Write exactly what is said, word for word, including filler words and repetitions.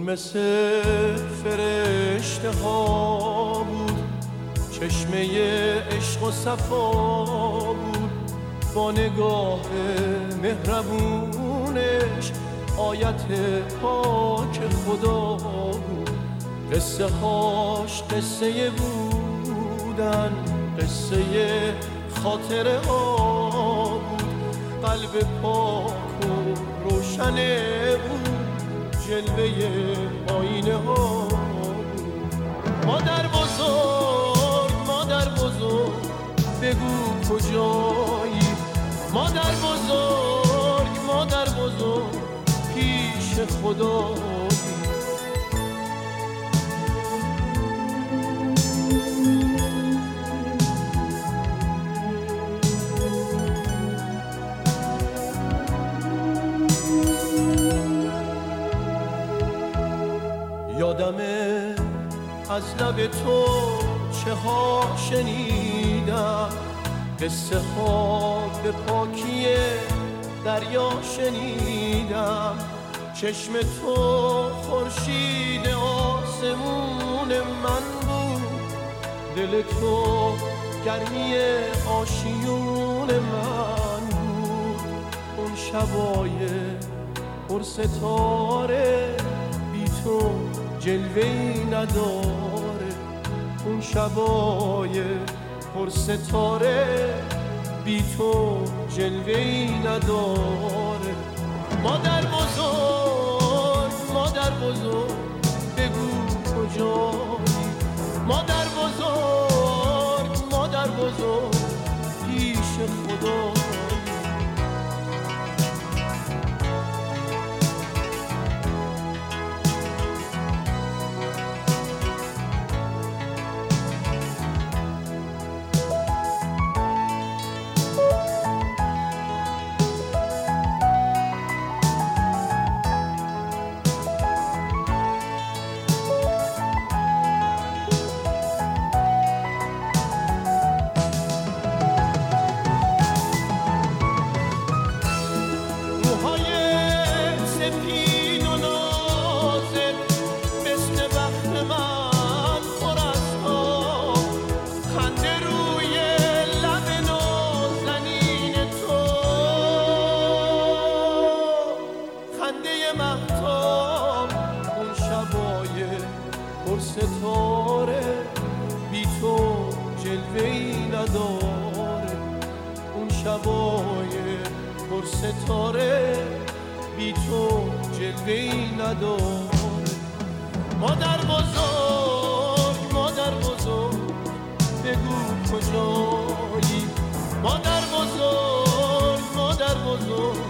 مثل فرشته ها بود، چشمه عشق و صفا بود، با نگاه مهربونش آیت پاک خدا بود. قصه هاش قصه بودن، قصه خاطره ها بود، قلب پاک و روشنه بود، جلوه آینه ها بود. مادر بزرگ مادر بزرگ بگو کجایی، مادر بزرگ مادر بزرگ پیش خدایی. یادمه از لب تو چه ها شنیدم، قصه ها به پاکی دریا شنیدم. چشم تو خورشید آسمون من بود، دل تو گرمی آشیون من بود. اون شبای پر ستاره بی تو جلوه‌ای نداره، اون شبای پر ستاره بی تو جلوه‌ای نداره. مادر بزرگ مادر بزرگ بگو کجایی، مادر بزرگ مادر بزرگ پیش خدا. ستاره بی تو جلوه‌ای نداره، اون شبای پر ستاره بی تو جلوه‌ای نداره. مادر بزرگ مادر بزرگ بگو کجایی، مادر بزرگ مادر بزرگ